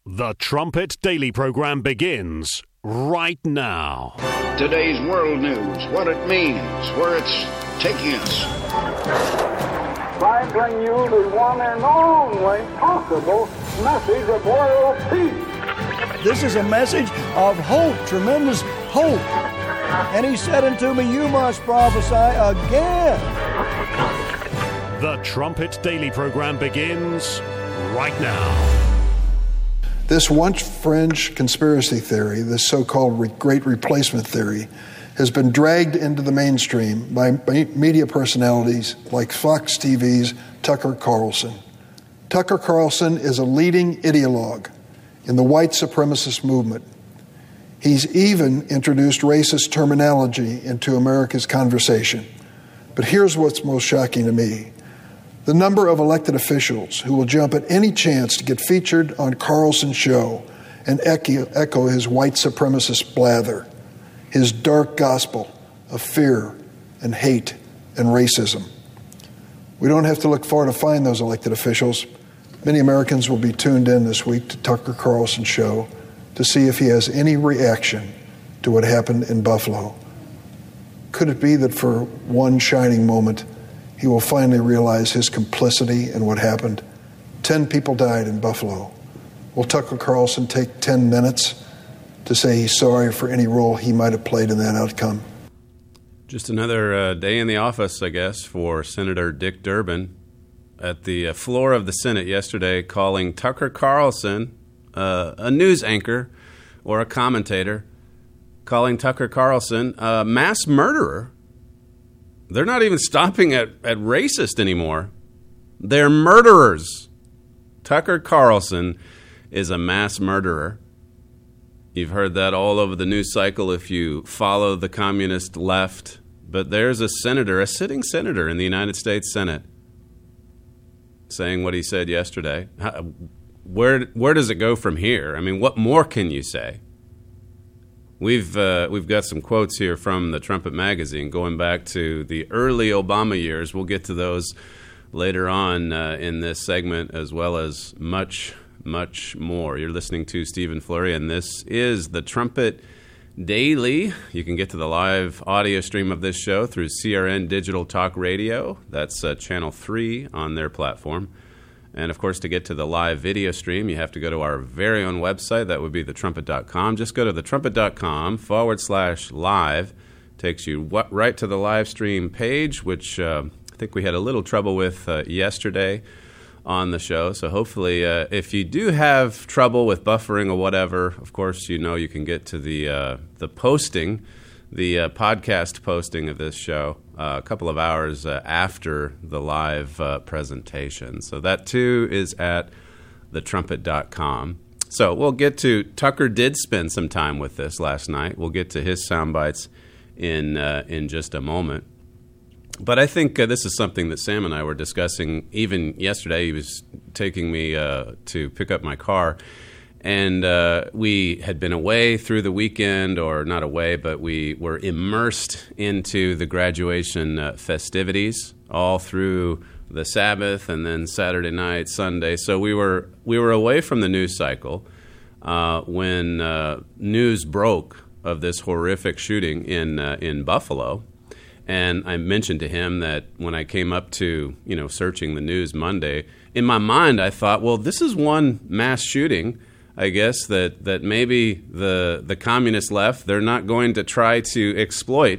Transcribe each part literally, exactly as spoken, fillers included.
The Trumpet Daily program begins right now. Today's world news, what it means, where it's taking us. I bring you the one and only possible message of world peace. This is a message of hope, tremendous hope. And he said unto me, you must prophesy again. The Trumpet Daily program begins right now. This once fringe conspiracy theory, this so-called re- great replacement theory, has been dragged into the mainstream by media personalities like Fox T V's Tucker Carlson. Tucker Carlson is a leading ideologue in the white supremacist movement. He's even introduced racist terminology into America's conversation. But here's what's most shocking to me. The number of elected officials who will jump at any chance to get featured on Carlson's show and echo, echo his white supremacist blather, his dark gospel of fear and hate and racism. We don't have to look far to find those elected officials. Many Americans will be tuned in this week to Tucker Carlson's show to see if he has any reaction to what happened in Buffalo. Could it be that for one shining moment, he will finally realize his complicity in what happened? Ten people died in Buffalo. Will Tucker Carlson take ten minutes to say he's sorry for any role he might have played in that outcome? Just another uh, day in the office, I guess, for Senator Dick Durbin at the uh, floor of the Senate yesterday, calling Tucker Carlson uh, a news anchor or a commentator, calling Tucker Carlson a mass murderer. They're not even stopping at, at racist anymore. They're murderers. Tucker Carlson is a mass murderer. You've heard that all over the news cycle if you follow the communist left. But there's a senator, a sitting senator in the United States Senate, saying what he said yesterday. How, where, where does it go from here? I mean, what more can you say? We've uh, we've got some quotes here from the Trumpet magazine going back to the early Obama years. We'll get to those later on uh, in this segment, as well as much, much more. You're listening to Stephen Flurry, and this is the Trumpet Daily. You can get to the live audio stream of this show through C R N Digital Talk Radio. That's uh, Channel three on their platform. And, of course, to get to the live video stream, you have to go to our very own website. That would be the trumpet dot com. Just go to the trumpet dot com forward slash live. Takes you right to the live stream page, which uh, I think we had a little trouble with uh, yesterday on the show. So hopefully, uh, if you do have trouble with buffering or whatever, of course, you know you can get to the, uh, the posting, the uh, podcast posting of this show uh, a couple of hours uh, after the live uh, presentation. So that, too, is at the trumpet dot com. So we'll get to, Tucker did spend some time with this last night. We'll get to his sound bites in, uh, in just a moment. But I think uh, this is something that Sam and I were discussing even yesterday. He was taking me uh, to pick up my car. And uh, we had been away through the weekend, or not away, but we were immersed into the graduation uh, festivities all through the Sabbath and then Saturday night, Sunday. So we were we were away from the news cycle uh, when uh, news broke of this horrific shooting in uh, in Buffalo. And I mentioned to him that when I came up to, you know, searching the news Monday, in my mind I thought, well, this is one mass shooting, I guess, that, that maybe the the communist left, they're not going to try to exploit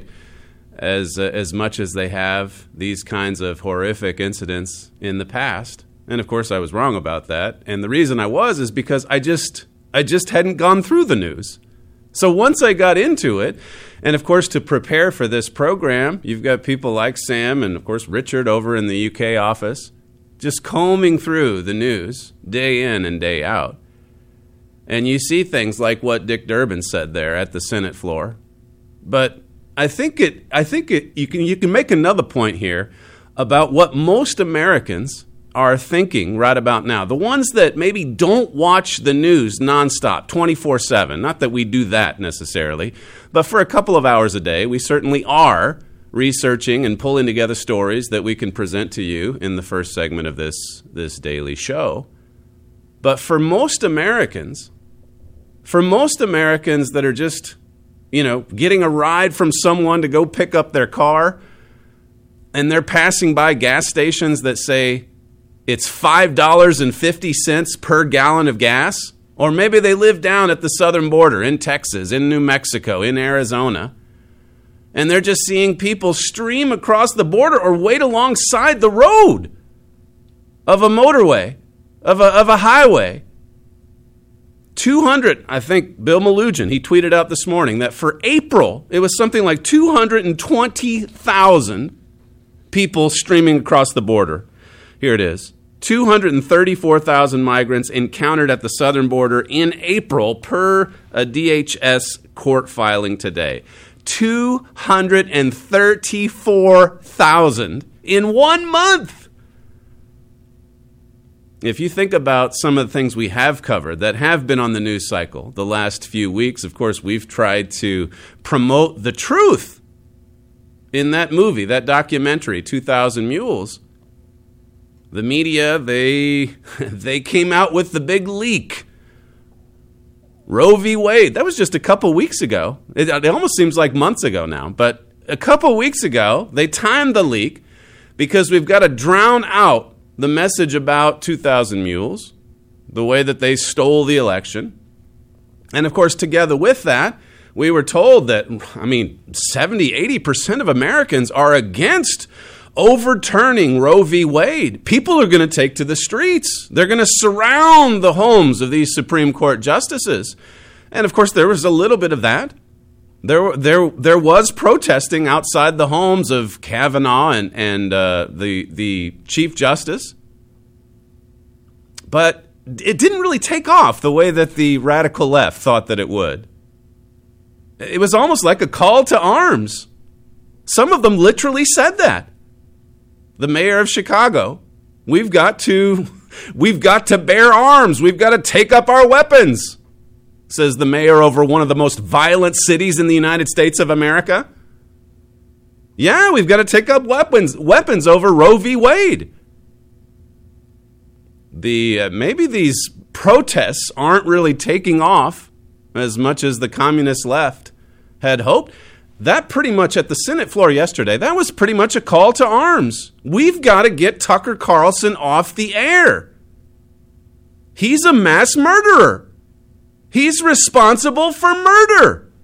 as uh, as much as they have these kinds of horrific incidents in the past. And of course I was wrong about that. And the reason I was is because I just I just hadn't gone through the news. So once I got into it, and of course to prepare for this program, you've got people like Sam and of course Richard over in the U K office just combing through the news day in and day out. And you see things like what Dick Durbin said there at the Senate floor. But I think it I think it you can you can make another point here about what most Americans are thinking right about now. The ones that maybe don't watch the news nonstop, twenty-four seven. Not that we do that necessarily, but for a couple of hours a day, we certainly are researching and pulling together stories that we can present to you in the first segment of this, this daily show. But for most Americans, for most Americans that are just, you know, getting a ride from someone to go pick up their car, and they're passing by gas stations that say it's five dollars and fifty cents per gallon of gas, or maybe they live down at the southern border in Texas, in New Mexico, in Arizona, and they're just seeing people stream across the border or wait alongside the road of a motorway, of a, of a highway. two hundred, I think Bill Malugin, he tweeted out this morning that for April, it was something like two hundred twenty thousand people streaming across the border. Here it is. two hundred thirty-four thousand migrants encountered at the southern border in April per a D H S court filing today. two hundred thirty-four thousand in one month. If you think about some of the things we have covered that have been on the news cycle the last few weeks, of course, we've tried to promote the truth in that movie, that documentary, two thousand Mules. The media, they they came out with the big leak. Roe v. Wade, that was just a couple weeks ago. It, it almost seems like months ago now, but a couple weeks ago, they timed the leak because we've got to drown out the message about two thousand Mules, the way that they stole the election. And of course, together with that, we were told that, I mean, seventy, eighty percent of Americans are against overturning Roe v. Wade. People are going to take to the streets. They're going to surround the homes of these Supreme Court justices. And of course, there was a little bit of that. There, there, there was protesting outside the homes of Kavanaugh and, and uh, the, the Chief Justice. But it didn't really take off the way that the radical left thought that it would. It was almost like a call to arms. Some of them literally said that. The mayor of Chicago, we've got to, we've got to bear arms. We've got to take up our weapons, says the mayor over one of the most violent cities in the United States of America. Yeah, we've got to take up weapons, weapons over Roe v. Wade. The uh, maybe these protests aren't really taking off as much as the communist left had hoped. That pretty much at the Senate floor yesterday, that was pretty much a call to arms. We've got to get Tucker Carlson off the air. He's a mass murderer. He's responsible for murder.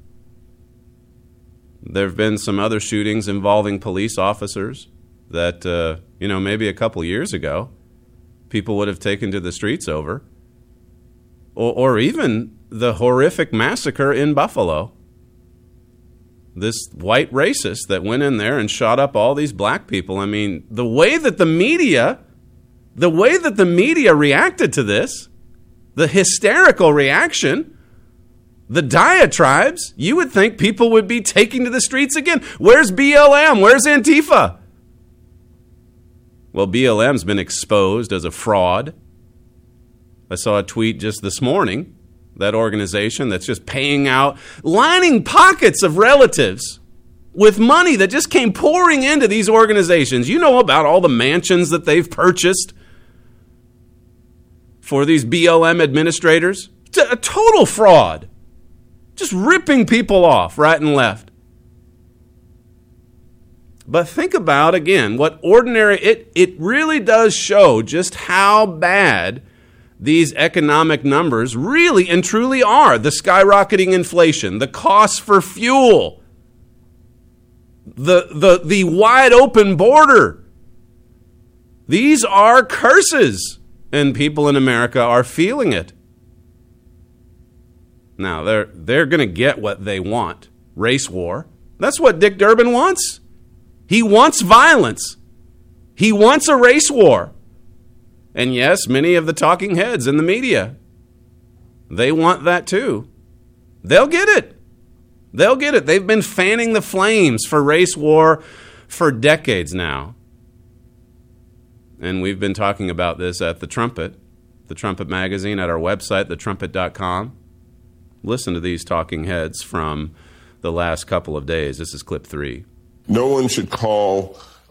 There have been some other shootings involving police officers that, uh, you know, maybe a couple years ago, people would have taken to the streets over. Or, or even the horrific massacre in Buffalo. This white racist that went in there and shot up all these black people. I mean, the way that the media, the way that the media reacted to this, the hysterical reaction, the diatribes, you would think people would be taking to the streets again. Where's B L M? Where's Antifa? Well, B L M's been exposed as a fraud. I saw a tweet just this morning. That organization that's just paying out, lining pockets of relatives with money that just came pouring into these organizations. You know about all the mansions that they've purchased for these B L M administrators. It's a total fraud. Just ripping people off right and left. But think about, again, what ordinary, it, it really does show just how bad these economic numbers really and truly are. The skyrocketing inflation, the costs for fuel, the, the, the wide open border. These are curses, and people in America are feeling it. Now, they're, they're going to get what they want, race war. That's what Dick Durbin wants. He wants violence. He wants a race war. And yes, many of the talking heads in the media, they want that too. They'll get it. They'll get it. They've been fanning the flames for race war for decades now. And we've been talking about this at The Trumpet, The Trumpet magazine, at our website, the trumpet dot com. Listen to these talking heads from the last couple of days. This is clip three. No one should call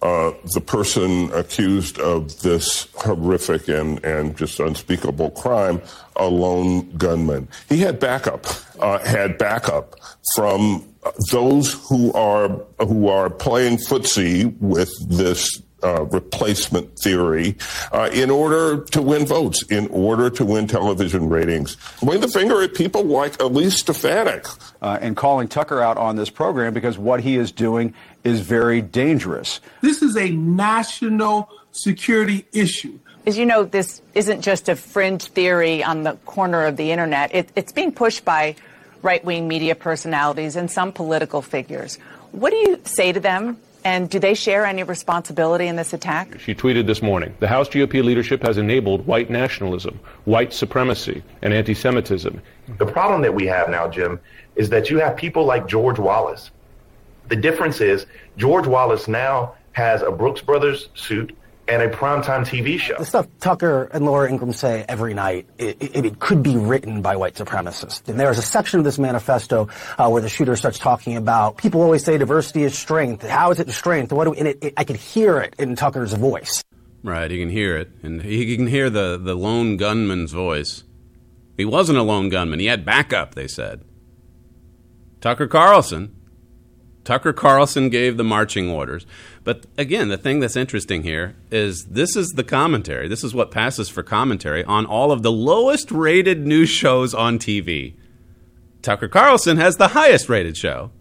uh, the person accused of this horrific and, and just unspeakable crime a lone gunman. He had backup, uh, had backup from those who are who are playing footsie with this uh, replacement theory uh, in order to win votes, in order to win television ratings. Point the finger at people like Elise Stefanik. Uh, and calling Tucker out on this program because what he is doing is very dangerous. This is a national security issue. As you know, this isn't just a fringe theory on the corner of the internet. It, it's being pushed by right-wing media personalities and some political figures. What do you say to them? And do they share any responsibility in this attack? She tweeted this morning, the House G O P leadership has enabled white nationalism, white supremacy, and anti-Semitism. The problem that we have now, Jim, is that you have people like George Wallace. The difference is George Wallace now has a Brooks Brothers suit and a primetime T V show. The stuff Tucker and Laura Ingraham say every night, it, it, it could be written by white supremacists. And there's a section of this manifesto uh, where the shooter starts talking about, people always say diversity is strength. How is it strength? What do we, and it, it, I could hear it in Tucker's voice. Right, you can hear it. And he can hear the, the lone gunman's voice. He wasn't a lone gunman. He had backup, they said. Tucker Carlson. Tucker Carlson gave the marching orders. But again, the thing that's interesting here is this is the commentary. This is what passes for commentary on all of the lowest rated news shows on T V. Tucker Carlson has the highest rated show.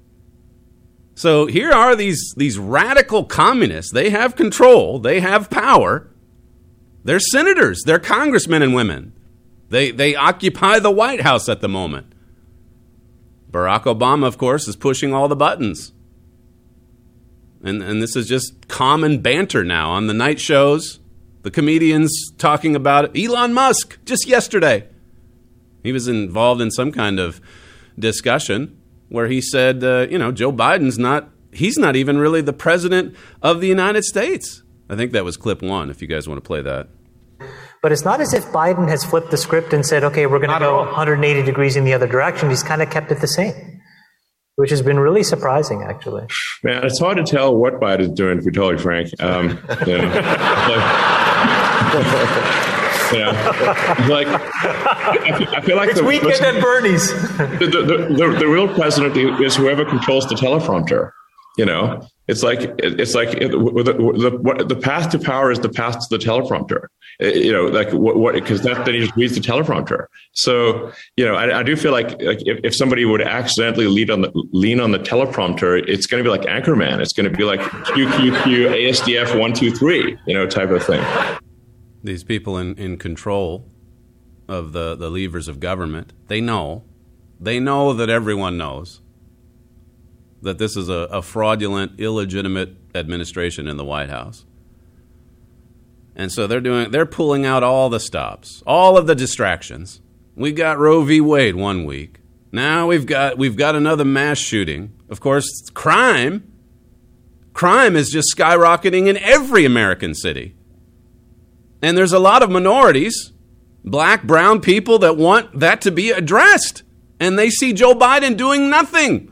So here are these, these radical communists. They have control. They have power. They're senators. They're congressmen and women. They, they occupy the White House at the moment. Barack Obama, of course, is pushing all the buttons. And and this is just common banter now on the night shows. The comedians talking about it. Elon Musk, just yesterday. He was involved in some kind of discussion where he said, uh, you know, Joe Biden's not, he's not even really the president of the United States. I think that was clip one, if you guys want to play that. But it's not as if Biden has flipped the script and said, okay, we're going to go one hundred eighty degrees in the other direction. He's kind of kept it the same, which has been really surprising, actually. Man, it's hard to tell what Biden's doing, to be totally frank. Um, you know, like, you know, like, I feel, I feel like it's the weekend at Bernie's. the, the, the, the real president is whoever controls the teleprompter. You know, it's like it's like it, the, the the path to power is the path to the teleprompter. You know, like what what because that then he just reads the teleprompter. So you know, I, I do feel like like if, if somebody would accidentally lean on the lean on the teleprompter, it's going to be like Anchorman. It's going to be like Q Q Q A S D F one two three, you know, type of thing. These people in, in control of the, the levers of government, they know, they know that everyone knows that this is a, a fraudulent, illegitimate administration in the White House. And so they're doing they're pulling out all the stops, all of the distractions. We got Roe v. Wade one week. Now we've got we've got another mass shooting. Of course, crime crime is just skyrocketing in every American city. And there's a lot of minorities, black, brown people that want that to be addressed. And they see Joe Biden doing nothing.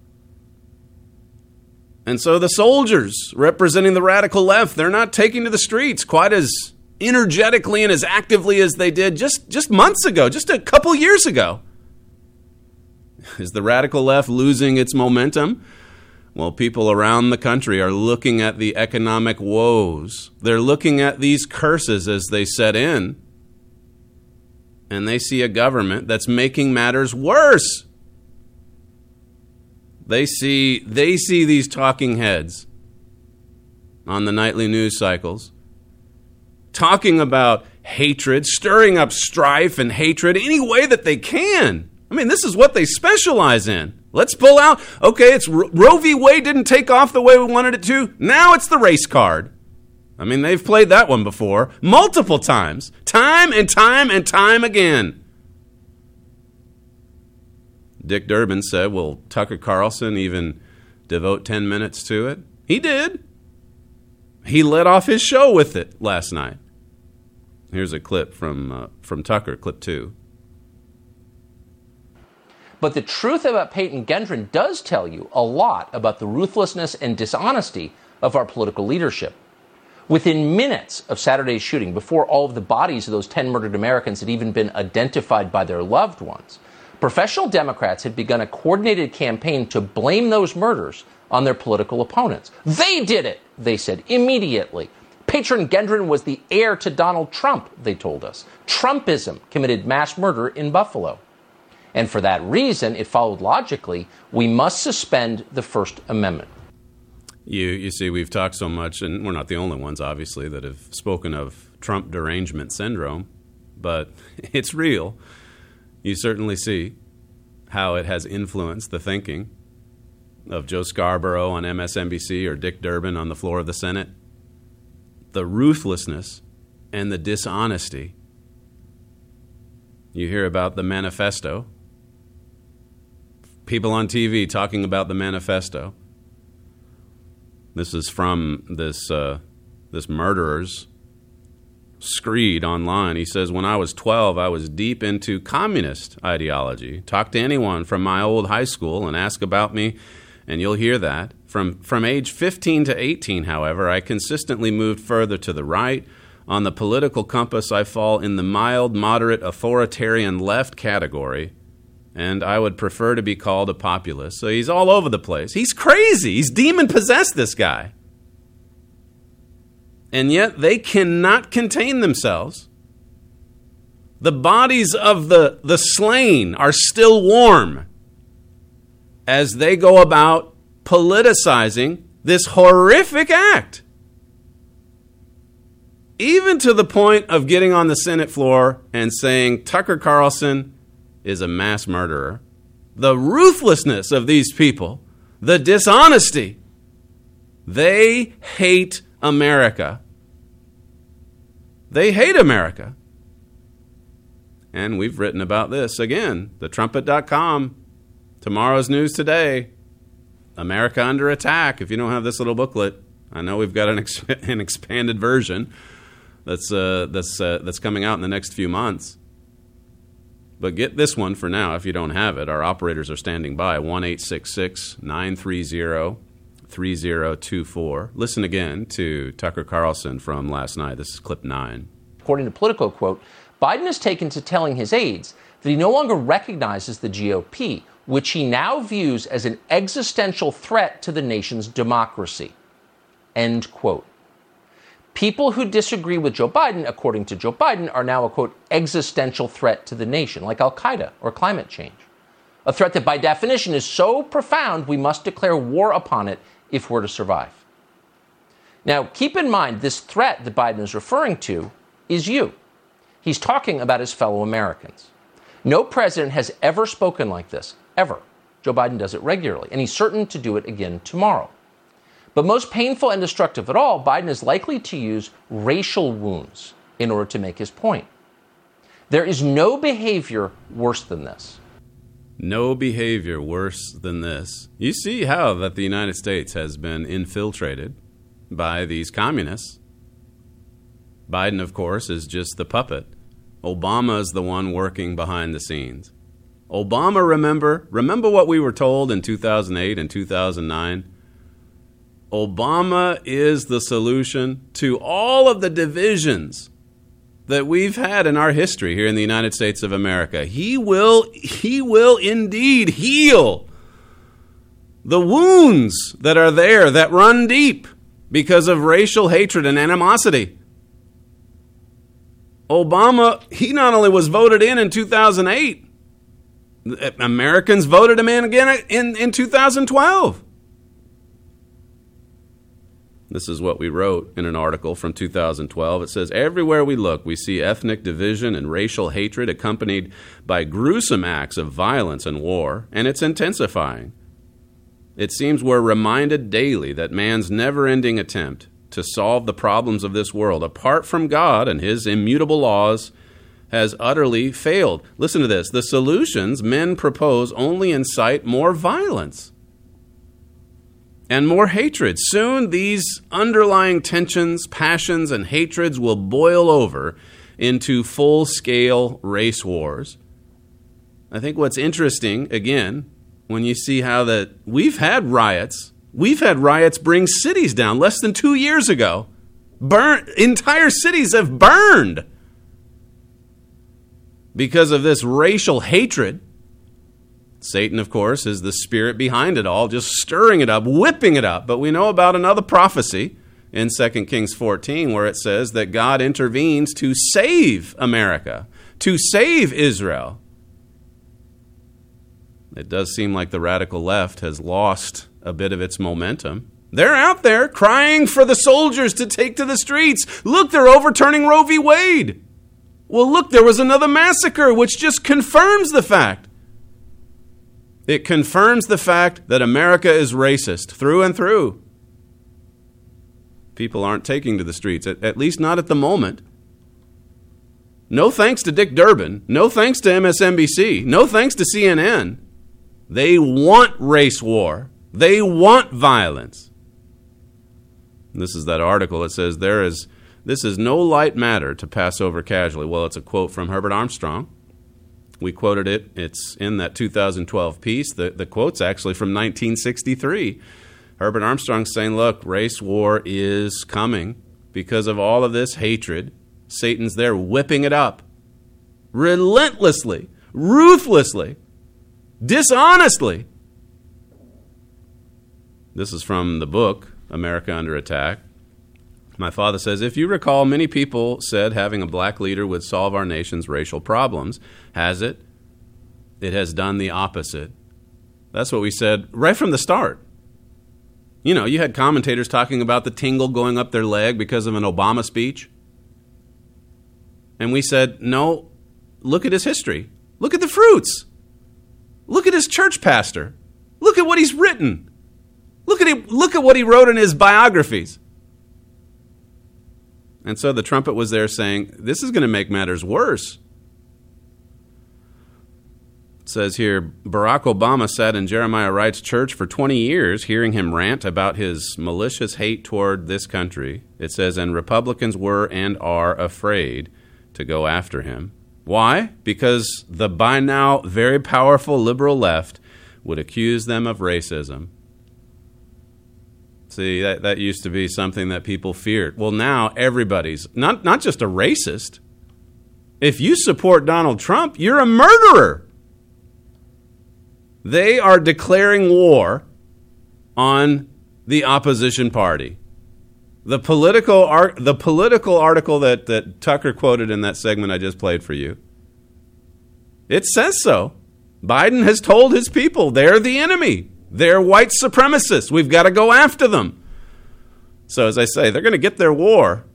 And so the soldiers representing the radical left, they're not taking to the streets quite as energetically and as actively as they did just, just months ago, just a couple years ago. Is the radical left losing its momentum? Well, people around the country are looking at the economic woes. They're looking at these curses as they set in. And they see a government that's making matters worse. They see they see these talking heads on the nightly news cycles talking about hatred, stirring up strife and hatred any way that they can. I mean, this is what they specialize in. Let's pull out, okay, it's Roe v. Wade didn't take off the way we wanted it to. Now it's the race card. I mean, they've played that one before multiple times, time and time and time again. Dick Durbin said, will Tucker Carlson even devote ten minutes to it? He did. He led off his show with it last night. Here's a clip from uh, from Tucker, clip two. But the truth about Peyton Gendron does tell you a lot about the ruthlessness and dishonesty of our political leadership. Within minutes of Saturday's shooting, before all of the bodies of those ten murdered Americans had even been identified by their loved ones, professional Democrats had begun a coordinated campaign to blame those murders on their political opponents. They did it, they said, immediately. Patron Gendron was the heir to Donald Trump, they told us. Trumpism committed mass murder in Buffalo. And for that reason, it followed logically, we must suspend the First Amendment. You you see, we've talked so much, and we're not the only ones, obviously, that have spoken of Trump derangement syndrome, but it's real. You certainly see how it has influenced the thinking of Joe Scarborough on M S N B C or Dick Durbin on the floor of the Senate. The ruthlessness and the dishonesty. You hear about the manifesto. People on T V talking about the manifesto. This is from this uh, this murderer's screed online. He says, when I was twelve, I was deep into communist ideology. Talk to anyone from my old high school and ask about me, and you'll hear that. From, from age fifteen to eighteen, however, I consistently moved further to the right. On the political compass, I fall in the mild, moderate, authoritarian left category, and I would prefer to be called a populist. So he's all over the place. He's crazy. He's demon-possessed, this guy. And yet they cannot contain themselves. The bodies of the, the slain are still warm as they go about politicizing this horrific act. Even to the point of getting on the Senate floor and saying Tucker Carlson is a mass murderer. The ruthlessness of these people, the dishonesty. They hate America. They hate America. And we've written about this again, the trumpet dot com, tomorrow's news today. America under attack. If you don't have this little booklet, I know we've got an, exp- an expanded version that's uh, that's uh, that's coming out in the next few months. But get this one for now if you don't have it. Our operators are standing by, one eight six six, nine three zero, three zero two four. Listen again to Tucker Carlson from last night. This is clip nine. According to Politico, quote, Biden has taken to telling his aides that he no longer recognizes the G O P, which he now views as an existential threat to the nation's democracy. End quote. People who disagree with Joe Biden, according to Joe Biden, are now a, quote, existential threat to the nation, like Al-Qaeda or climate change. A threat that by definition is so profound we must declare war upon it if we're to survive. Now, keep in mind, this threat that Biden is referring to is you. He's talking about his fellow Americans. No president has ever spoken like this, ever. Joe Biden does it regularly, and he's certain to do it again tomorrow. But most painful and destructive of all, Biden is likely to use racial wounds in order to make his point. There is no behavior worse than this. No behavior worse than this. You see how that the United States has been infiltrated by these communists. Biden, of course, is just the puppet. Obama is the one working behind the scenes. Obama, remember, remember what we were told in two thousand eight and two thousand nine? Obama is the solution to all of the divisions that we've had in our history here in the United States of America. He will, he will indeed heal the wounds that are there, that run deep because of racial hatred and animosity. Obama, he not only was voted in in two thousand eight, Americans voted him in again in, in two thousand twelve. This is what we wrote in an article from two thousand twelve. It says, everywhere we look, we see ethnic division and racial hatred accompanied by gruesome acts of violence and war, and it's intensifying. It seems we're reminded daily that man's never-ending attempt to solve the problems of this world, apart from God and his immutable laws, has utterly failed. Listen to this. The solutions men propose only incite more violence and more hatred. Soon these underlying tensions, passions, and hatreds will boil over into full-scale race wars. I think what's interesting, again, when you see how that we've had riots We've had riots bring cities down less than two years ago. Burn, entire cities have burned because of this racial hatred. Satan, of course, is the spirit behind it all, just stirring it up, whipping it up. But we know about another prophecy in Second Kings fourteen where it says that God intervenes to save America, to save Israel. It does seem like the radical left has lost a bit of its momentum. They're out there crying for the soldiers to take to the streets. Look, they're overturning Roe v. Wade. Well, look, there was another massacre, which just confirms the fact. It confirms the fact that America is racist through and through. People aren't taking to the streets, at, at least not at the moment. No thanks to Dick Durbin. No thanks to M S N B C. No thanks to C N N. They want race war. They want violence. This is that article that says there is this is no light matter to pass over casually. Well, it's a quote from Herbert Armstrong. We quoted it. It's in that two thousand twelve piece. The, the quote's actually from nineteen sixty-three. Herbert Armstrong saying, look, race war is coming because of all of this hatred. Satan's there whipping it up relentlessly, ruthlessly, dishonestly. This is from the book, America Under Attack. My father says, if you recall, many people said having a black leader would solve our nation's racial problems. Has it? It has done the opposite. That's what we said right from the start. You know, you had commentators talking about the tingle going up their leg because of an Obama speech. And we said, no, look at his history. Look at the fruits. Look at his church pastor. Look at what he's written. Look at him, look at what he wrote in his biographies. And so the trumpet was there saying, this is going to make matters worse. It says here, Barack Obama sat in Jeremiah Wright's church for twenty years, hearing him rant about his malicious hate toward this country. It says, and Republicans were and are afraid to go after him. Why? Because the by now very powerful liberal left would accuse them of racism. See, that, that used to be something that people feared. Well, now everybody's not, not just a racist. If you support Donald Trump, you're a murderer. They are declaring war on the opposition party. The political art, the political article that, that Tucker quoted in that segment I just played for you, it says so. Biden has told his people they're the enemy. They're white supremacists. We've got to go after them. So as I say, they're going to get their war.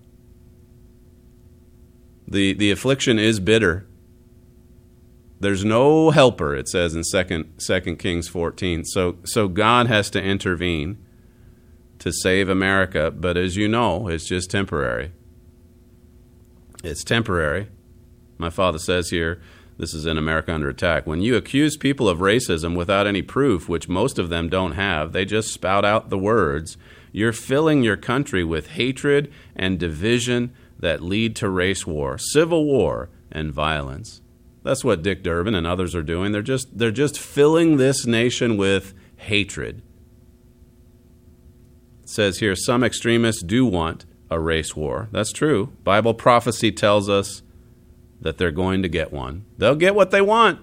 The, the affliction is bitter. There's no helper, it says in Second Kings fourteen. So, so God has to intervene to save America. But as you know, it's just temporary. It's temporary. My father says here, this is in America Under Attack, when you accuse people of racism without any proof, which most of them don't have, they just spout out the words, you're filling your country with hatred and division that lead to race war, civil war, and violence. That's what Dick Durbin and others are doing. They're just they're just filling this nation with hatred. It says here, some extremists do want a race war. That's true. Bible prophecy tells us that they're going to get one. They'll get what they want.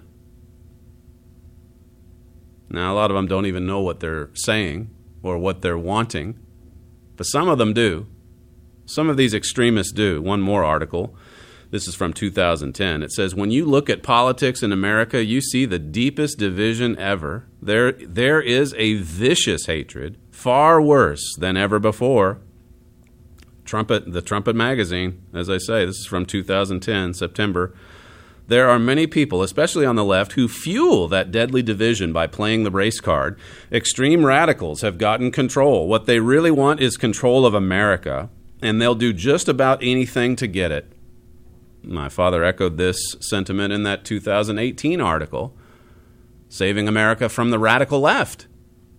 Now, a lot of them don't even know what they're saying or what they're wanting, but some of them do. Some of these extremists do. One more article. This is from two thousand ten. It says, when you look at politics in America, you see the deepest division ever. There, there is a vicious hatred, far worse than ever before. Trumpet, the Trumpet magazine, as I say, this is from two thousand ten, September. There are many people, especially on the left, who fuel that deadly division by playing the race card. Extreme radicals have gotten control. What they really want is control of America, and they'll do just about anything to get it. My father echoed this sentiment in that two thousand eighteen article, Saving America from the Radical Left.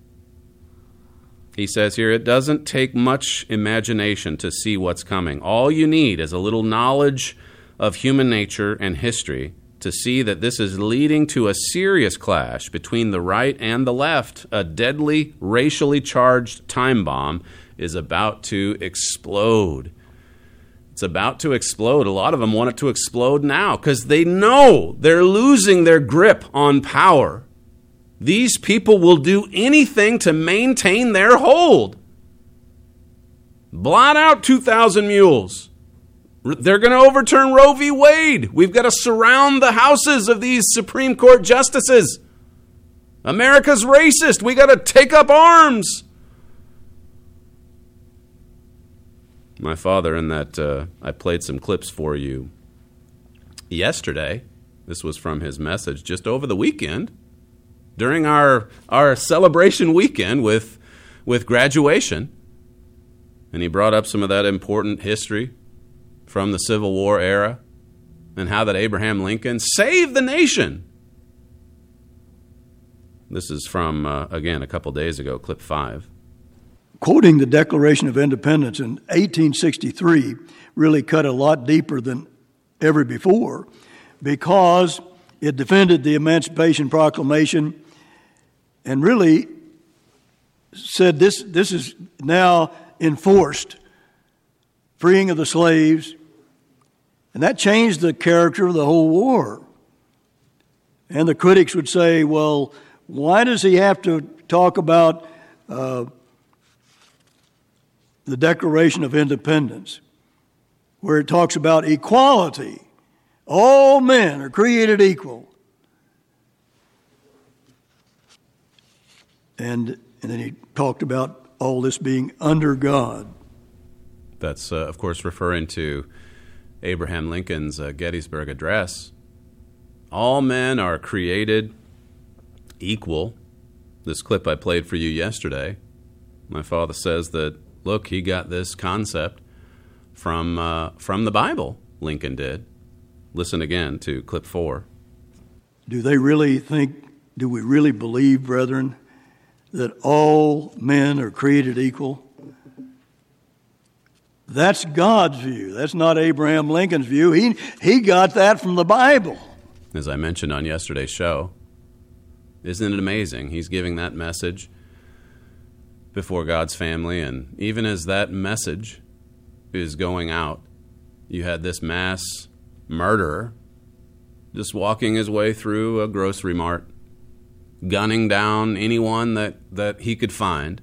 He says here, it doesn't take much imagination to see what's coming. All you need is a little knowledge of human nature and history to see that this is leading to a serious clash between the right and the left. A deadly, racially charged time bomb is about to explode. It's about to explode. A lot of them want it to explode now because they know they're losing their grip on power. These people will do anything to maintain their hold. Blot out two thousand mules. They're going to overturn Roe v. Wade. We've got to surround the houses of these Supreme Court justices. America's racist. We got to take up arms. My father, in that uh, I played some clips for you yesterday. This was from his message just over the weekend, during our our celebration weekend with with graduation. And he brought up some of that important history from the Civil War era and how that Abraham Lincoln saved the nation. This is from, uh, again, a couple days ago, clip five. Quoting the Declaration of Independence in eighteen sixty-three really cut a lot deeper than ever before because it defended the Emancipation Proclamation and really said this, this is now enforced, freeing of the slaves, and that changed the character of the whole war. And the critics would say, well, why does he have to talk about uh, the Declaration of Independence, where it talks about equality? All men are created equal. And, and then he talked about all this being under God. That's, uh, of course, referring to Abraham Lincoln's uh, Gettysburg Address. All men are created equal. This clip I played for you yesterday, my father says that, look, he got this concept from uh, from the Bible. Lincoln did. Listen again to clip four. Do they really think, do we really believe, brethren, that all men are created equal? That's God's view. That's not Abraham Lincoln's view. He, he got that from the Bible. As I mentioned on yesterday's show, isn't it amazing? He's giving that message before God's family, and even as that message is going out, you had this mass murderer just walking his way through a grocery mart, gunning down anyone that, that he could find.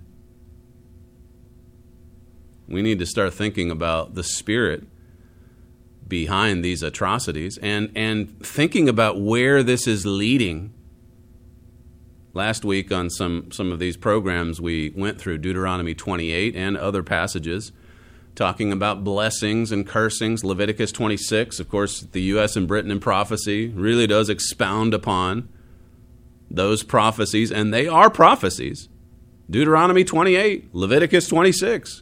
We need to start thinking about the spirit behind these atrocities and, and thinking about where this is leading. Last week on some, some of these programs, we went through Deuteronomy twenty-eight and other passages talking about blessings and cursings. Leviticus twenty-six, of course, the U S and Britain in prophecy really does expound upon those prophecies, and they are prophecies. Deuteronomy twenty-eight, Leviticus twenty-six.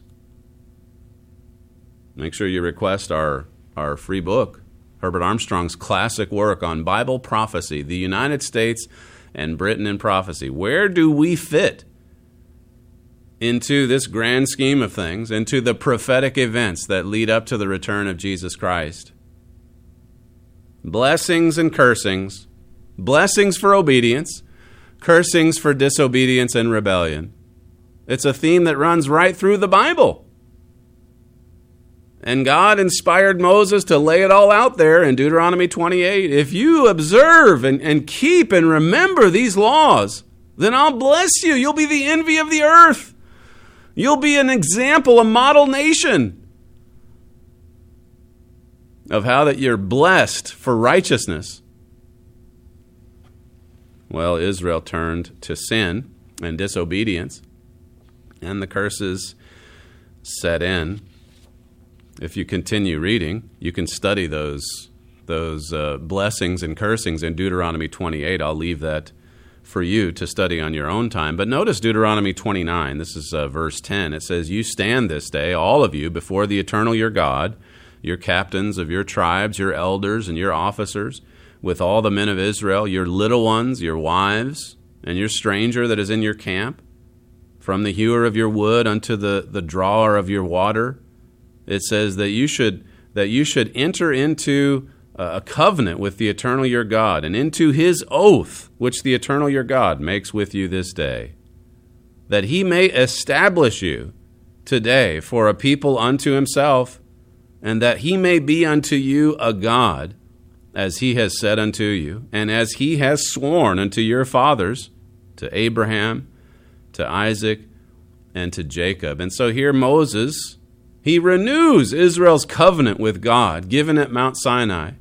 Make sure you request our, our free book, Herbert Armstrong's classic work on Bible prophecy, the United States and Britain in prophecy. Where do we fit into this grand scheme of things, into the prophetic events that lead up to the return of Jesus Christ? Blessings and cursings. Blessings for obedience, cursings for disobedience and rebellion. It's a theme that runs right through the Bible. And God inspired Moses to lay it all out there in Deuteronomy twenty-eight. If you observe and, and keep and remember these laws, then I'll bless you. You'll be the envy of the earth. You'll be an example, a model nation of how that you're blessed for righteousness. Well, Israel turned to sin and disobedience, and the curses set in. If you continue reading, you can study those those uh, blessings and cursings in Deuteronomy twenty-eight. I'll leave that for you to study on your own time. But notice Deuteronomy twenty-nine. This is uh, verse ten. It says, "You stand this day, all of you, before the eternal your God, your captains of your tribes, your elders and your officers, with all the men of Israel, your little ones, your wives, and your stranger that is in your camp, from the hewer of your wood unto the, the drawer of your water." It says that you should that you should enter into a covenant with the eternal your God, and into his oath, which the eternal your God makes with you this day, that he may establish you today for a people unto himself, and that he may be unto you a God, as he has said unto you, and as he has sworn unto your fathers, to Abraham, to Isaac, and to Jacob. And so here Moses, he renews Israel's covenant with God, given at Mount Sinai.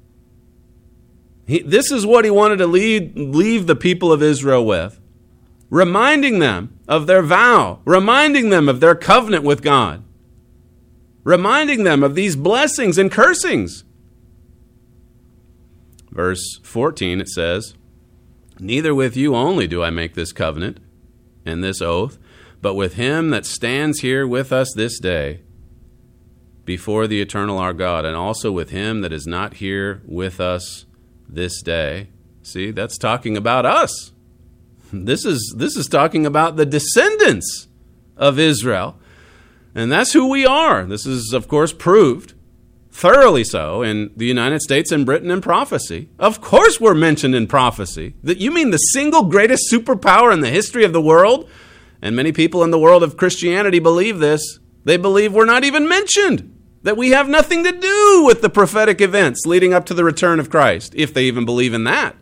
He, this is what he wanted to lead, leave the people of Israel with, reminding them of their vow, reminding them of their covenant with God, reminding them of these blessings and cursings. Verse fourteen, it says, "Neither with you only do I make this covenant and this oath, but with him that stands here with us this day before the eternal our God, and also with him that is not here with us this day." See, that's talking about us. This is this is talking about the descendants of Israel. And that's who we are. This is, of course, proved thoroughly so in the United States and Britain in prophecy. Of course we're mentioned in prophecy. That you mean the single greatest superpower in the history of the world? And many people in the world of Christianity believe this. They believe we're not even mentioned, that we have nothing to do with the prophetic events leading up to the return of Christ, if they even believe in that.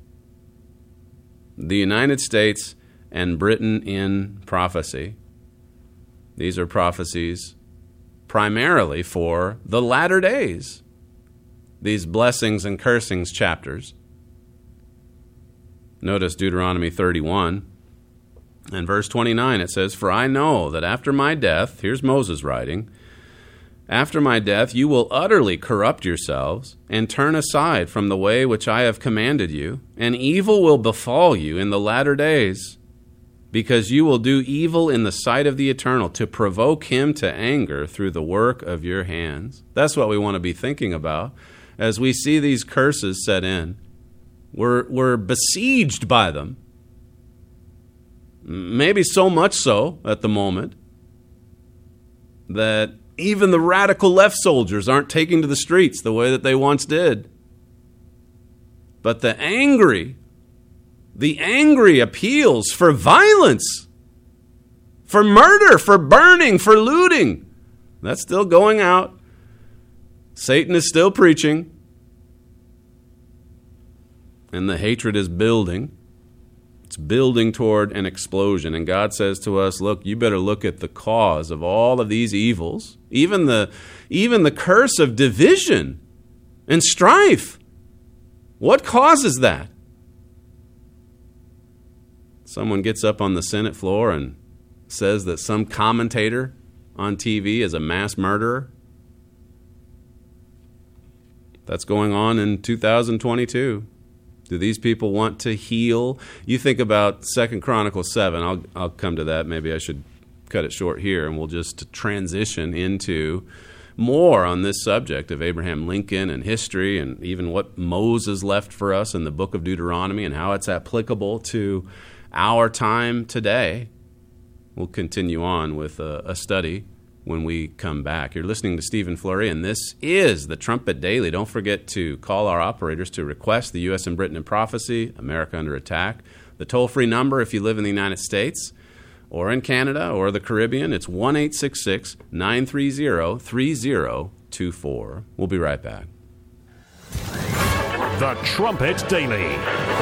The United States and Britain in prophecy. These are prophecies primarily for the latter days. These blessings and cursings chapters. Notice Deuteronomy thirty-one and verse twenty-nine. It says, "For I know that after my death," here's Moses writing, "after my death you will utterly corrupt yourselves and turn aside from the way which I have commanded you, and evil will befall you in the latter days, because you will do evil in the sight of the Eternal, to provoke him to anger through the work of your hands." That's what we want to be thinking about as we see these curses set in. We're, we're besieged by them. Maybe so much so at the moment that even the radical left soldiers aren't taking to the streets the way that they once did. But the angry The angry appeals for violence, for murder, for burning, for looting, that's still going out. Satan is still preaching. And the hatred is building. It's building toward an explosion. And God says to us, look, you better look at the cause of all of these evils, even the, even the curse of division and strife. What causes that? Someone gets up on the Senate floor and says that some commentator on T V is a mass murderer. That's going on in two thousand twenty-two. Do these people want to heal? You think about Second Chronicles seven. I'll I'll come to that. Maybe I should cut it short here, and we'll just transition into more on this subject of Abraham Lincoln and history, and even what Moses left for us in the book of Deuteronomy and how it's applicable to our time today. We'll continue on with a, a study when we come back. You're listening to Stephen Flurry, and this is the Trumpet Daily. Don't forget to call our operators to request the U S and Britain in Prophecy, America Under Attack. The toll-free number, if you live in the United States or in Canada or the Caribbean, it's one eight six six, nine three zero, three zero two four. We'll be right back. The Trumpet Daily.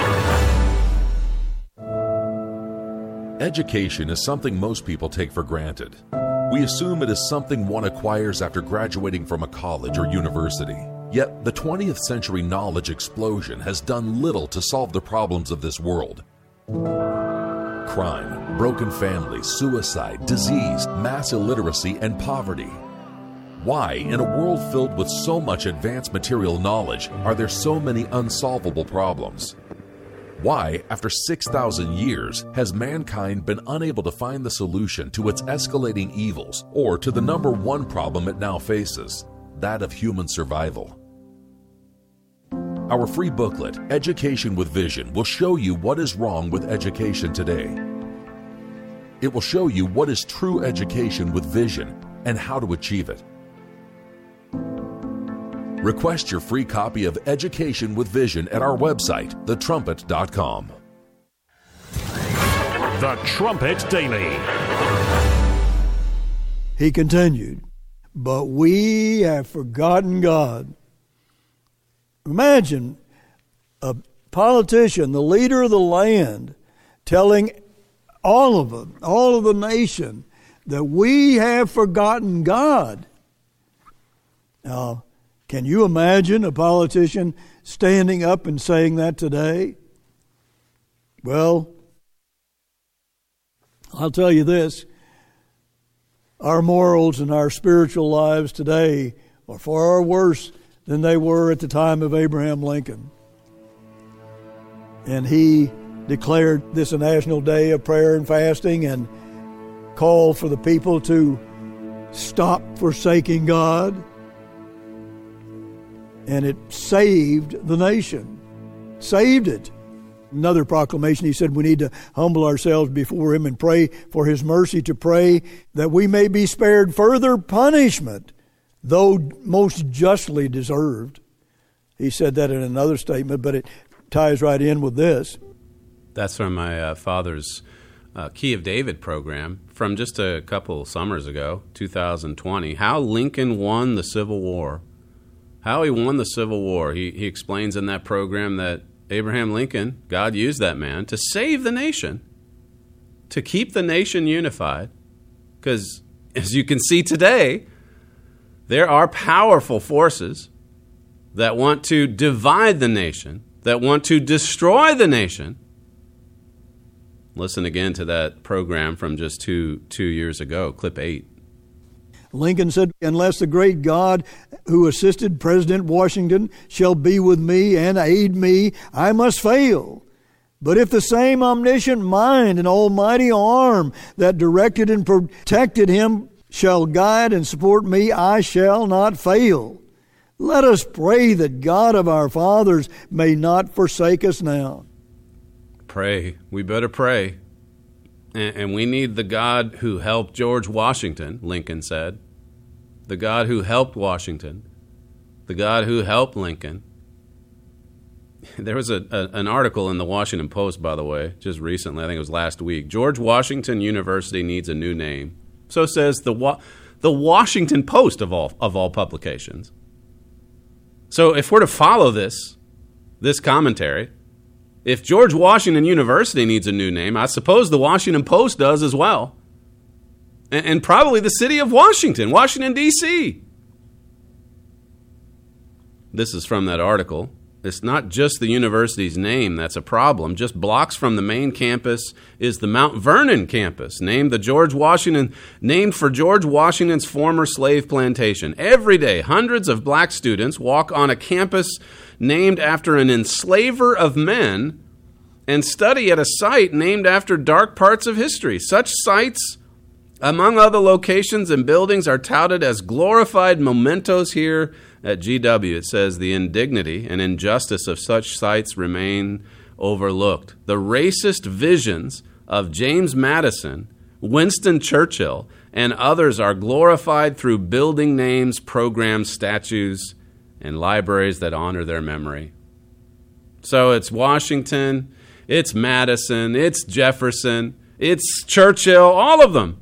Education is something most people take for granted. We assume it is something one acquires after graduating from a college or university. Yet, the twentieth century knowledge explosion has done little to solve the problems of this world. Crime, broken families, suicide, disease, mass illiteracy, and poverty. Why, in a world filled with so much advanced material knowledge, are there so many unsolvable problems? Why, after six thousand years, has mankind been unable to find the solution to its escalating evils or to the number one problem it now faces, that of human survival? Our free booklet, Education with Vision, will show you what is wrong with education today. It will show you what is true education with vision and how to achieve it. Request your free copy of Education with Vision at our website, the trumpet dot com. The Trumpet Daily. He continued, but we have forgotten God. Imagine a politician, the leader of the land, telling all of them, all of the nation, that we have forgotten God. Now, can you imagine a politician standing up and saying that today? Well, I'll tell you this. Our morals and our spiritual lives today are far worse than they were at the time of Abraham Lincoln. And he declared this a national day of prayer and fasting and called for the people to stop forsaking God. And it saved the nation. Saved it. Another proclamation, he said we need to humble ourselves before him and pray for his mercy, to pray that we may be spared further punishment, though most justly deserved. He said that in another statement, but it ties right in with this. That's from my uh, father's uh, Key of David program from just a couple summers ago, two thousand twenty. How Lincoln won the Civil War. How he won the Civil War. He, he explains in that program that Abraham Lincoln, God used that man to save the nation, to keep the nation unified. Because, as you can see today, there are powerful forces that want to divide the nation, that want to destroy the nation. Listen again to that program from just two, two years ago, clip eight. Lincoln said, unless the great God who assisted President Washington shall be with me and aid me, I must fail. But if the same omniscient mind and almighty arm that directed and protected him shall guide and support me, I shall not fail. Let us pray that God of our fathers may not forsake us now. Pray. We better pray. And we need the God who helped George Washington, Lincoln said. The God who helped Washington. The God who helped Lincoln. There was a, a, an article in the Washington Post, by the way, just recently. I think it was last week. George Washington University needs a new name. So says the Wa- the Washington Post of all of all publications. So if we're to follow this, this commentary, if George Washington University needs a new name, I suppose the Washington Post does as well. And, and probably the city of Washington, Washington, D C This is from that article. It's not just the university's name that's a problem. Just blocks from the main campus is the Mount Vernon campus, named the George Washington, named for George Washington's former slave plantation. Every day, hundreds of black students walk on a campus named after an enslaver of men and study at a site named after dark parts of history. Such sites, among other locations and buildings, are touted as glorified mementos here at G W. It says the indignity and injustice of such sites remain overlooked. The racist visions of James Madison, Winston Churchill, and others are glorified through building names, programs, statues, and libraries that honor their memory. So it's Washington, it's Madison, it's Jefferson, it's Churchill, all of them.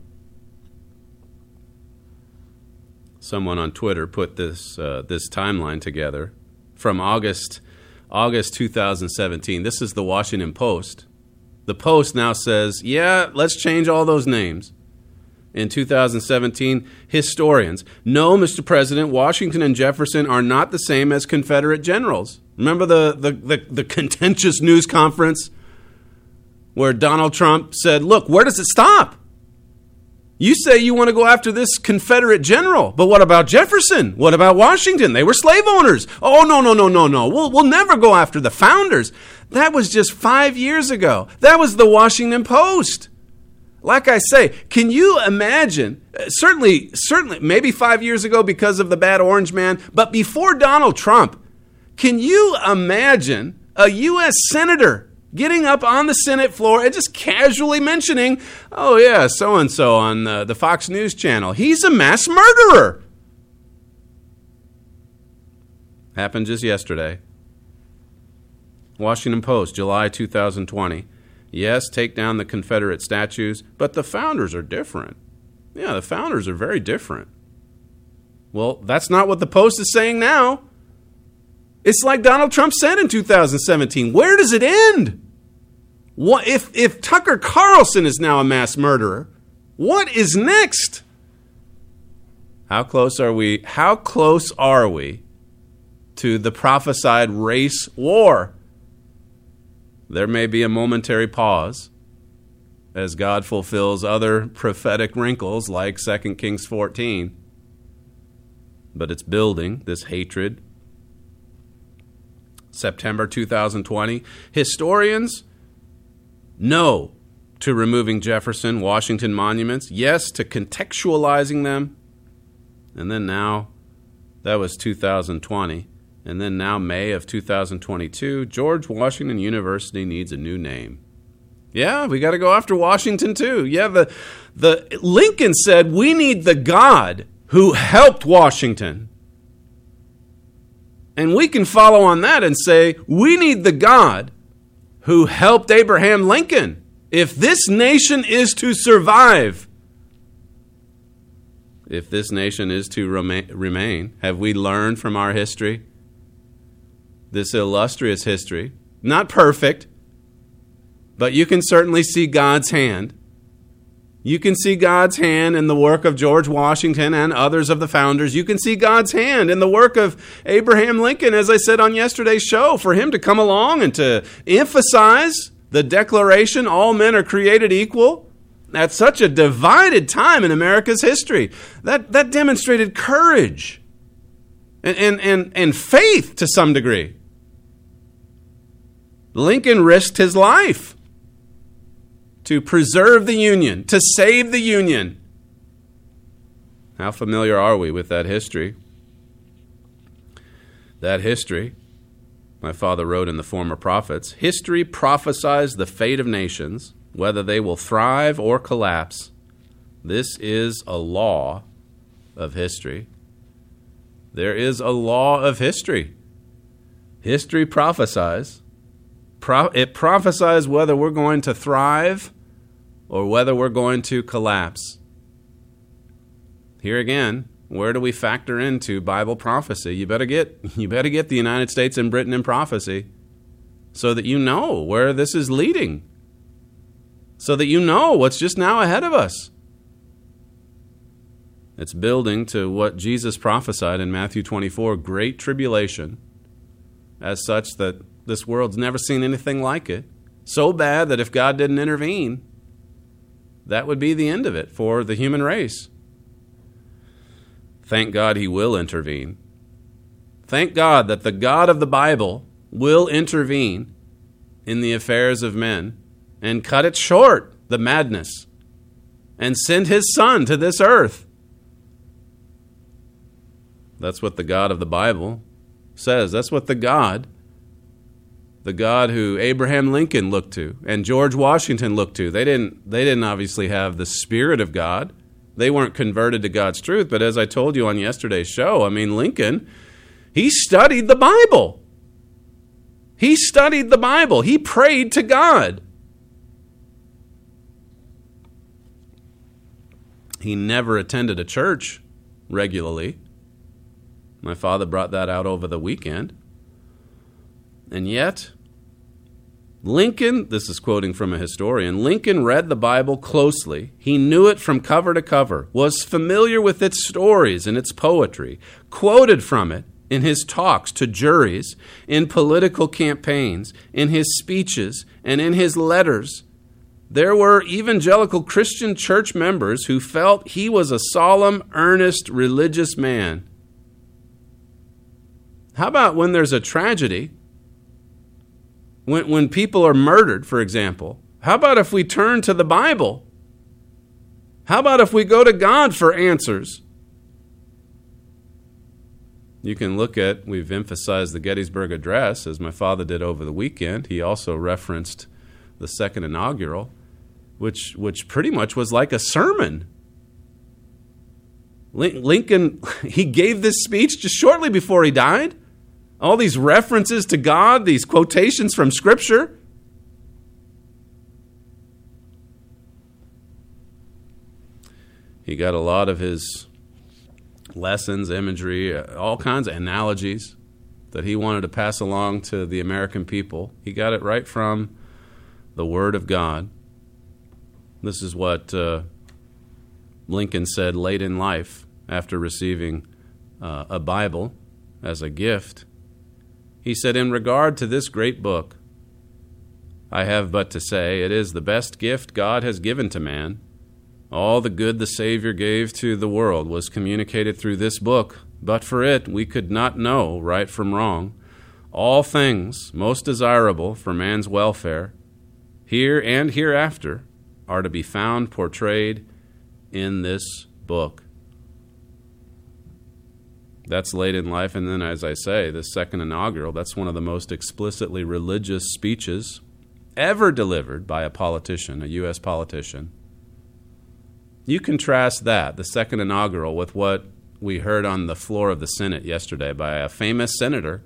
Someone on Twitter put this uh, this timeline together from August August two thousand seventeen. This is the Washington Post. The Post now says, yeah, let's change all those names. In two thousand seventeen, historians, no, Mister President, Washington and Jefferson are not the same as Confederate generals. Remember the, the, the, the contentious news conference where Donald Trump said, look, where does it stop? You say you want to go after this Confederate general, but what about Jefferson? What about Washington? They were slave owners. Oh, no, no, no, no, no. We'll, we'll never go after the founders. That was just five years ago. That was the Washington Post. Like I say, can you imagine, uh, certainly, certainly, maybe five years ago because of the bad orange man, but before Donald Trump, can you imagine a U S senator getting up on the Senate floor and just casually mentioning, oh yeah, so-and-so on the, the Fox News channel, he's a mass murderer. Happened just yesterday. Washington Post, July two thousand twenty. Yes, take down the Confederate statues, but the founders are different. Yeah, the founders are very different. Well, that's not what the Post is saying now. It's like Donald Trump said in two thousand seventeen. Where does it end? What if, if Tucker Carlson is now a mass murderer, what is next? How close are we? How close are we to the prophesied race war? There may be a momentary pause as God fulfills other prophetic wrinkles like Second Kings fourteen. But it's building, this hatred. September two thousand twenty. Historians, no to removing Jefferson, Washington monuments. Yes to contextualizing them. And then now, that was two thousand twenty. And then now May of two thousand twenty-two, George Washington University needs a new name. Yeah, we got to go after Washington too. Yeah, the the Lincoln said we need the God who helped Washington. And we can follow on that and say we need the God who helped Abraham Lincoln. If this nation is to survive, if this nation is to remain, have we learned from our history? This illustrious history, not perfect, but you can certainly see God's hand. You can see God's hand in the work of George Washington and others of the founders. You can see God's hand in the work of Abraham Lincoln, as I said on yesterday's show, for him to come along and to emphasize the Declaration, all men are created equal, at such a divided time in America's history. That, that demonstrated courage and, and, and, and faith to some degree. Lincoln risked his life to preserve the Union, to save the Union. How familiar are we with that history? That history, my father wrote in the Former Prophets, history prophesies the fate of nations, whether they will thrive or collapse. This is a law of history. There is a law of history. History prophesies. Pro- it prophesies whether we're going to thrive or whether we're going to collapse. Here again, where do we factor into Bible prophecy? You better get you better get the United States and Britain in prophecy so that you know where this is leading. So that you know what's just now ahead of us. It's building to what Jesus prophesied in Matthew twenty-four, great tribulation, as such that this world's never seen anything like it. So bad that if God didn't intervene, that would be the end of it for the human race. Thank God he will intervene. Thank God that the God of the Bible will intervene in the affairs of men and cut it short, the madness, and send his Son to this earth. That's what the God of the Bible says. That's what the God, the God who Abraham Lincoln looked to and George Washington looked to. They didn't, they didn't obviously have the Spirit of God. They weren't converted to God's truth. But as I told you on yesterday's show, I mean, Lincoln, he studied the Bible. He studied the Bible. He prayed to God. He never attended a church regularly. My father brought that out over the weekend. And yet, Lincoln, this is quoting from a historian, Lincoln read the Bible closely. He knew it from cover to cover, was familiar with its stories and its poetry, quoted from it in his talks to juries, in political campaigns, in his speeches, and in his letters. There were evangelical Christian church members who felt he was a solemn, earnest, religious man. How about when there's a tragedy? When, when people are murdered, for example, how about if we turn to the Bible? How about if we go to God for answers? You can look at, we've emphasized the Gettysburg Address, as my father did over the weekend. He also referenced the second inaugural, which, which pretty much was like a sermon. Lincoln, he gave this speech just shortly before he died. All these references to God, these quotations from Scripture. He got a lot of his lessons, imagery, all kinds of analogies that he wanted to pass along to the American people. He got it right from the Word of God. This is what uh, Lincoln said late in life after receiving uh, a Bible as a gift. He said, "In regard to this great book, I have but to say, it is the best gift God has given to man. All the good the Savior gave to the world was communicated through this book. But for it, we could not know right from wrong. All things most desirable for man's welfare, here and hereafter, are to be found portrayed in this book." That's late in life, and then, as I say, the second inaugural, that's one of the most explicitly religious speeches ever delivered by a politician, a U S politician. You contrast that, the second inaugural, with what we heard on the floor of the Senate yesterday by a famous senator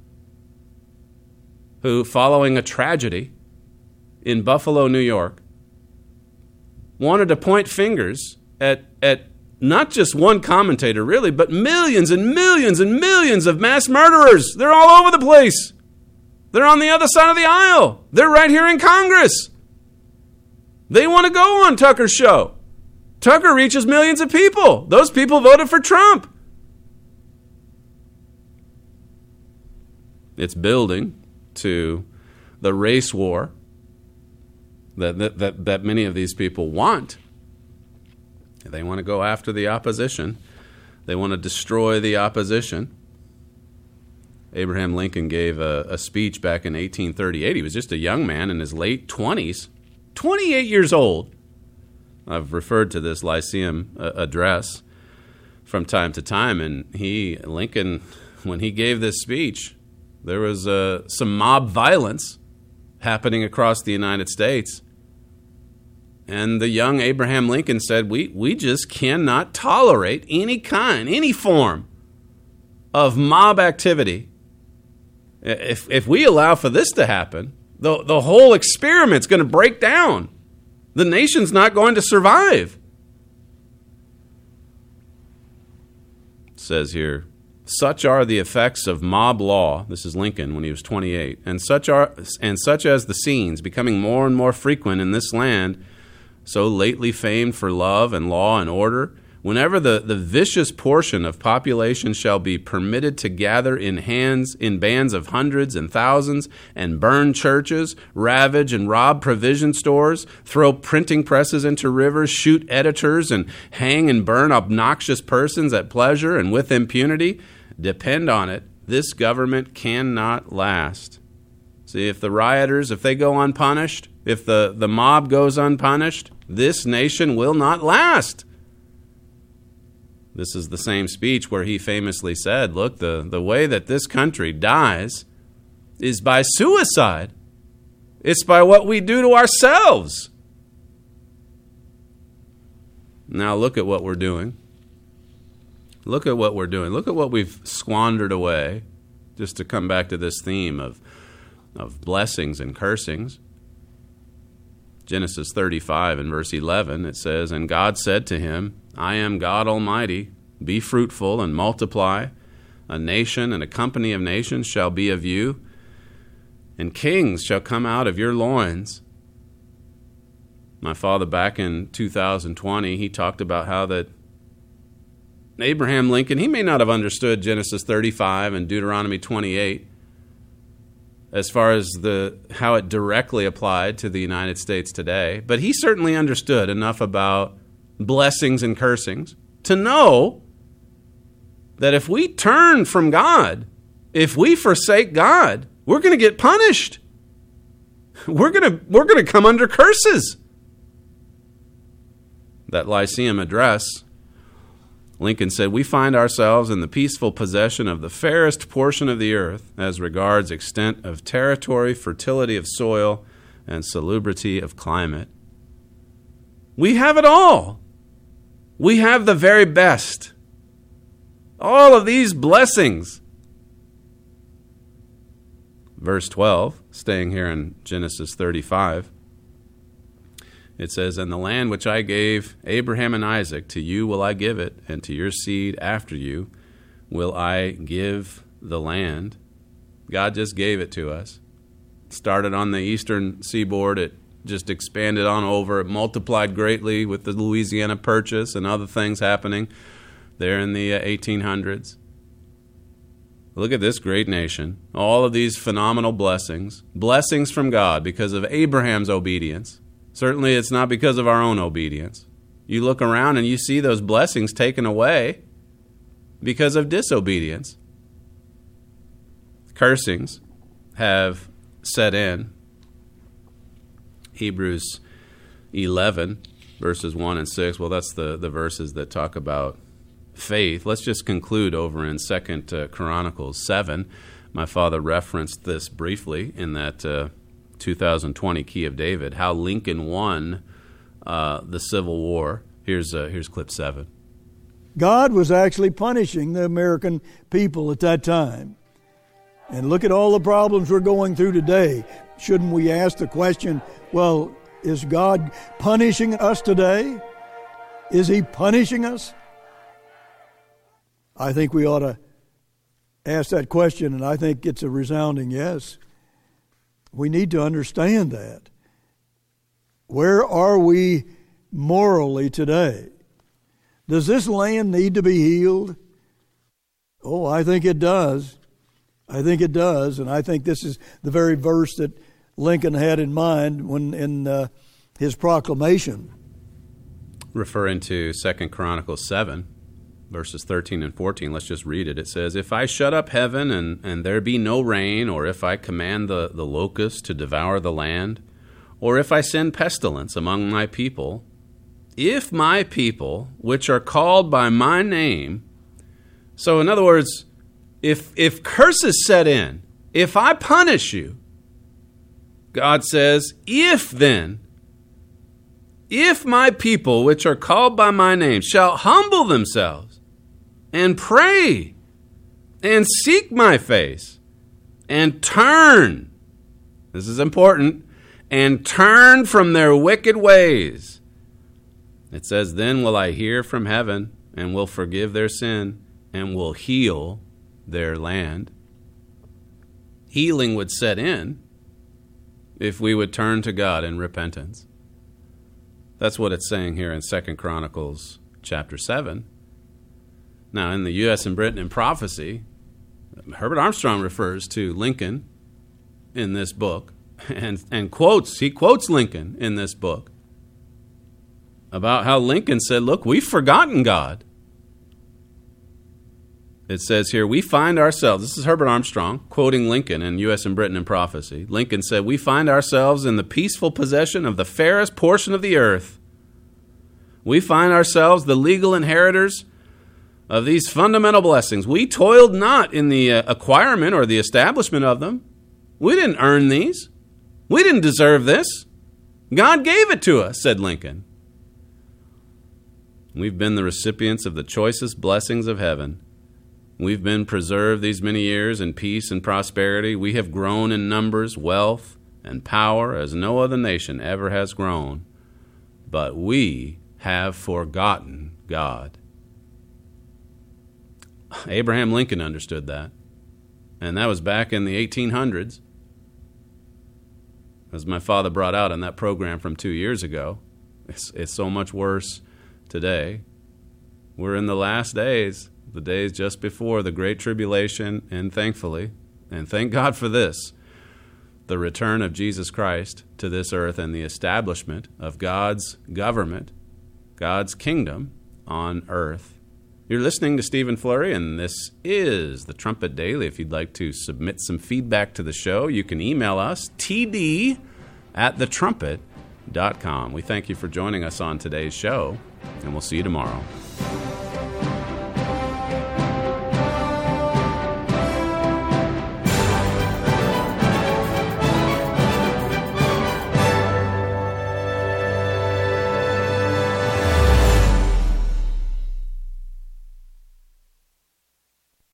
who, following a tragedy in Buffalo, New York, wanted to point fingers at, at not just one commentator, really, but millions and millions and millions of mass murderers. They're all over the place. They're on the other side of the aisle. They're right here in Congress. They want to go on Tucker's show. Tucker reaches millions of people. Those people voted for Trump. It's building to the race war that, that, that, that many of these people want. They want to go after the opposition. They want to destroy the opposition. Abraham Lincoln gave a, a speech back in eighteen thirty-eight. He was just a young man in his late twenties, twenty-eight years old. I've referred to this Lyceum uh, address from time to time, and he, Lincoln, when he gave this speech, there was uh, some mob violence happening across the United States. And the young Abraham Lincoln said, we, we just cannot tolerate any kind, any form of mob activity. If, if we allow for this to happen, the, the whole experiment's going to break down. The nation's not going to survive. It says here, such are the effects of mob law. This is Lincoln when he was twenty-eight. And such are and such as the scenes becoming more and more frequent in this land, so lately famed for love and law and order, whenever the, the vicious portion of population shall be permitted to gather in hands in bands of hundreds and thousands, and burn churches, ravage and rob provision stores, throw printing presses into rivers, shoot editors, and hang and burn obnoxious persons at pleasure and with impunity, depend on it, this government cannot last. See, if the rioters, if they go unpunished, if the, the mob goes unpunished, this nation will not last. This is the same speech where he famously said, look, the, the way that this country dies is by suicide. It's by what we do to ourselves. Now look at what we're doing. Look at what we're doing. Look at what we've squandered away, just to come back to this theme of, of blessings and cursings. Genesis thirty-five and verse eleven, it says, "And God said to him, I am God Almighty. Be fruitful and multiply. A nation and a company of nations shall be of you, and kings shall come out of your loins." My father, back in two thousand twenty, he talked about how that Abraham Lincoln, he may not have understood Genesis thirty-five and Deuteronomy twenty-eight as far as the how it directly applied to the United States today, but he certainly understood enough about blessings and cursings to know that if we turn from God, if we forsake God, we're going to get punished. We're going to we're going to come under curses. That Lyceum address, Lincoln said, "We find ourselves in the peaceful possession of the fairest portion of the earth as regards extent of territory, fertility of soil, and salubrity of climate." We have it all. We have the very best. All of these blessings. verse twelve, staying here in Genesis thirty-five, it says, "And the land which I gave Abraham and Isaac, to you will I give it, and to your seed after you will I give the land." God just gave it to us. It started on the eastern seaboard. It just expanded on over. It multiplied greatly with the Louisiana Purchase and other things happening there in the uh, eighteen hundreds. Look at this great nation. All of these phenomenal blessings. Blessings from God because of Abraham's obedience. Certainly it's not because of our own obedience. You look around and you see those blessings taken away because of disobedience. Cursings have set in. Hebrews eleven, verses one and six. Well, that's the, the verses that talk about faith. Let's just conclude over in Second uh, Chronicles seven. My father referenced this briefly in that uh, two thousand twenty Key of David, how Lincoln won uh, the Civil War. Here's uh, here's clip seven. God was actually punishing the American people at that time. And look at all the problems we're going through today. Shouldn't we ask the question, well, is God punishing us today? Is He punishing us? I think we ought to ask that question, and I think it's a resounding yes. We need to understand that. Where are we morally today? Does this land need to be healed? Oh, I think it does. I think it does, and I think this is the very verse that Lincoln had in mind when in uh, his proclamation. Referring to Second Chronicles seven, verses thirteen and fourteen, let's just read it. It says, "If I shut up heaven and, and there be no rain, or if I command the, the locust to devour the land, or if I send pestilence among my people, if my people, which are called by my name," so in other words, if if curses set in, if I punish you, God says, if then, if my people, which are called by my name, shall humble themselves and pray and seek my face and turn, this is important, and turn from their wicked ways. It says, then will I hear from heaven and will forgive their sin and will heal their land. Healing would set in if we would turn to God in repentance. That's what it's saying here in Second Chronicles chapter seven. Now, in the U S and Britain in Prophecy, Herbert Armstrong refers to Lincoln in this book and, and quotes, he quotes Lincoln in this book about how Lincoln said, look, we've forgotten God. It says here, we find ourselves, this is Herbert Armstrong quoting Lincoln in U S and Britain in Prophecy. Lincoln said, we find ourselves in the peaceful possession of the fairest portion of the earth. We find ourselves the legal inheritors of these fundamental blessings. We toiled not in the uh, acquirement or the establishment of them. We didn't earn these. We didn't deserve this. God gave it to us, said Lincoln. We've been the recipients of the choicest blessings of heaven. We've been preserved these many years in peace and prosperity. We have grown in numbers, wealth, and power as no other nation ever has grown. But we have forgotten God. Abraham Lincoln understood that. And that was back in the eighteen hundreds. As my father brought out in that program from two years ago, it's, it's so much worse today. We're in the last days. The days just before the Great Tribulation, and thankfully, and thank God for this, the return of Jesus Christ to this earth and the establishment of God's government, God's kingdom on earth. You're listening to Stephen Flurry, and this is the Trumpet Daily. If you'd like to submit some feedback to the show, you can email us, t d at the trumpet dot com. We thank you for joining us on today's show, and we'll see you tomorrow.